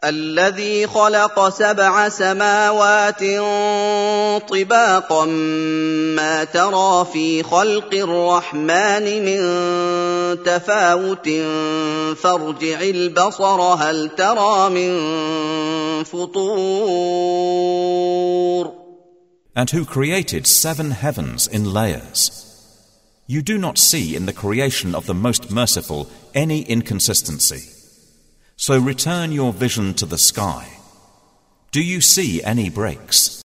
الذي خلق 7 سماوات طباقا ما ترى في خلق الرحمن من تفاوت فارجع البصر هل ترى من فطور. And who created 7 heavens in layers. You do not see in the creation of the Most Merciful any inconsistency. So return your vision to the sky. Do you see any breaks?